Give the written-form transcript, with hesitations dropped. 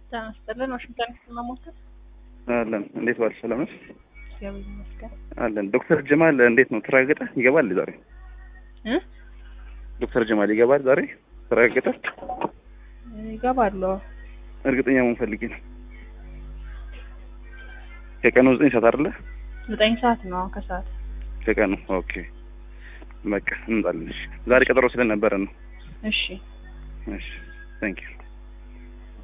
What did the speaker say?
ታስተለን ዋሽንግተን ከተማሞከ አለን እንዴት ዋልሽ? ሰላም ነሽ? እግዚአብሔር ይመስገን። አለን። ዶክተር ጀማል እንዴት ነው? ተረጋገጠ? ይገባል ዛሬ? ዶክተር ጀማል ይገባል ዛሬ? ተረጋገጠ? ይገባል። እርግጠኛ መሆን ፈልጌ ነው። ከቀኑ 9 ሰዓት አይደለ? 9 ሰዓት ነው ከሰዓት ከቀኑ። ኦኬ በቃ እንጣልሽ። ዛሬ ቀጠሮ ስለነበረ ነው። እሺ እሺ ታንክ ዩ